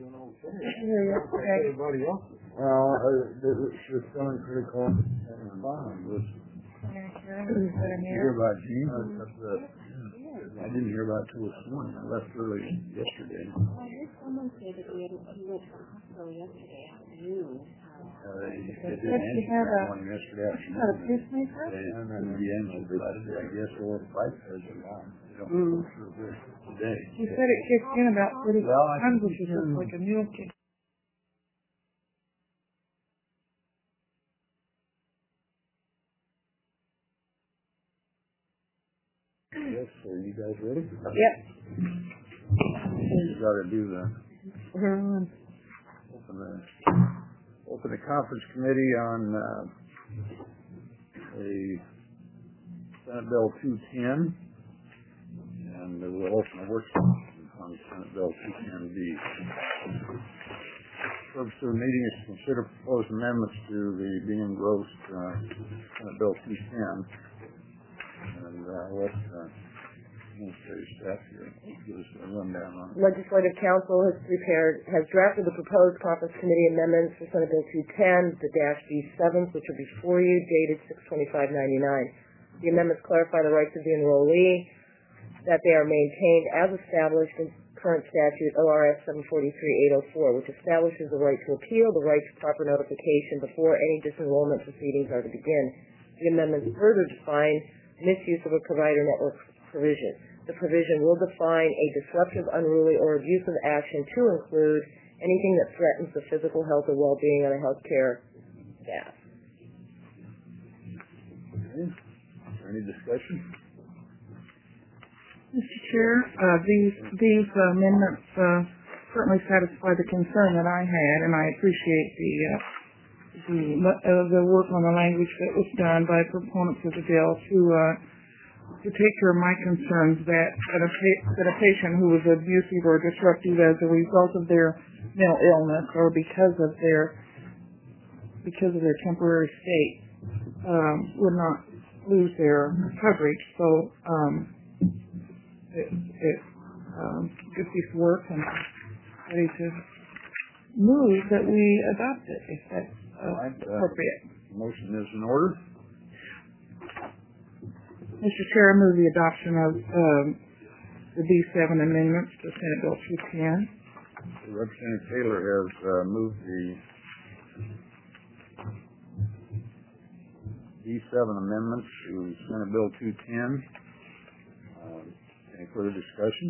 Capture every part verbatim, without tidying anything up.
Doing okay. Everybody else? Well, uh, it's feeling pretty cold and fine. Did you hear about Gene? I didn't hear about it till this morning. I left early yesterday. I heard someone say that he, had, he went to the hospital yesterday afternoon. Uh, he didn't answer that morning yesterday afternoon. Had a pacemaker? And then the answer, I guess, or fight has a lot. Mm. Today. He said it kicked in about thirty well, times, which is just like a mule kick. Yes, are you guys ready? Yep. You got to do the Mm-hmm. open the open the conference committee on uh, a Senate Bill two ten, and we'll open the work session on Senate Bill two ten B. The purpose of the meeting is to consider proposed amendments to the being engrossed uh, Senate Bill two ten, and uh, let uh, administrative staff here give us a rundown on it. Legislative Council has prepared, has drafted the proposed conference committee amendments for Senate Bill two ten, the dash B sevens, which are before you, dated six twenty-five ninety-nine. The amendments clarify the rights of the enrollee, that they are maintained as established in current statute O R S seven forty-three eight oh four, which establishes the right to appeal, the right to proper notification before any disenrollment proceedings are to begin. The amendments further define misuse of a provider network provision. The provision will define a disruptive, unruly, or abusive action to include anything that threatens the physical health or well-being of the healthcare staff. Okay. Is there any discussion? Mister Chair, uh, these these uh, amendments uh, certainly satisfy the concern that I had, and I appreciate the uh, the, uh, the work on the language that was done by proponents of the bill to uh, to take care of my concerns that that a, pa- that a patient who is abusive or disruptive as a result of their mental illness or because of their because of their temporary state um, would not lose their coverage. So. Um, It, it um, good piece of work and ready to move that we adopt it if that's uh, Right, uh, appropriate. Motion is in order. Mister Chair, I move the adoption of um, the B seven amendments to Senate Bill two ten. Representative Taylor has uh, moved the B seven amendments to Senate Bill two ten. Um, Any further discussion?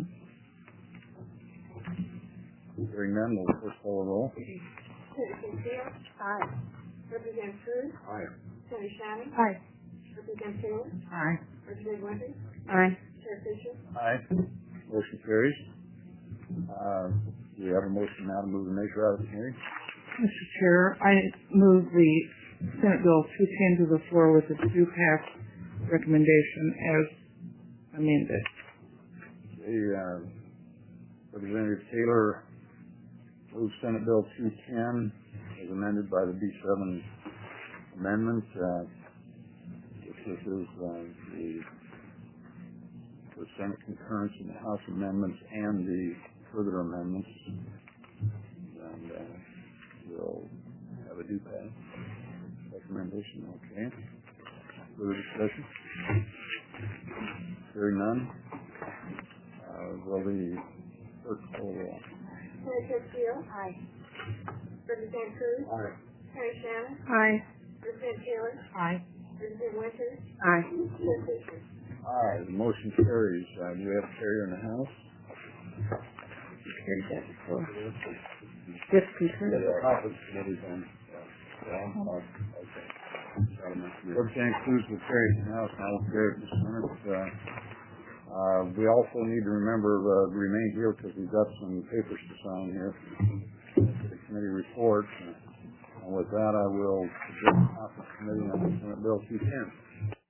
Hearing none, we'll first call a roll. Senator Steele? Aye. Representative Cruz? Aye. Senator Shannon? Aye. Representative Taylor? Aye. Representative Winters? Aye. Chair Fisher? Aye. Motion carries. Uh, we have a motion now to move the measure out of the hearing. Mister Chair, I move the Senate Bill two ten to the floor with a two pass recommendation as amended. The uh, Representative Taylor moves Senate Bill two ten as amended by the B seven amendment. Uh, this is uh, the, the Senate concurrence in the House amendments and the further amendments. And uh, we'll have a due pass recommendation. Okay. Further discussion? Hearing none. Uh, will the clerk call the roll? Senator Steele? Aye. Representative Cruz? Aye. Senator Shannon? Aye. Representative Taylor? Aye. Representative Winters? Aye. Chair Fisher? Aye. The motion carries. Uh, do we have a carrier in the House? Carried that before. Yes, Peter. The conference committee's on. Yeah. Uh, okay. Representative Cruz will carry it in the House. Now we'll carry it to the Senate. Uh, uh, we also need to remember uh, to remain here because we've got some papers to sign here for the committee report. Uh, and with that, I will adjourn the conference committee on Senate Bill two ten.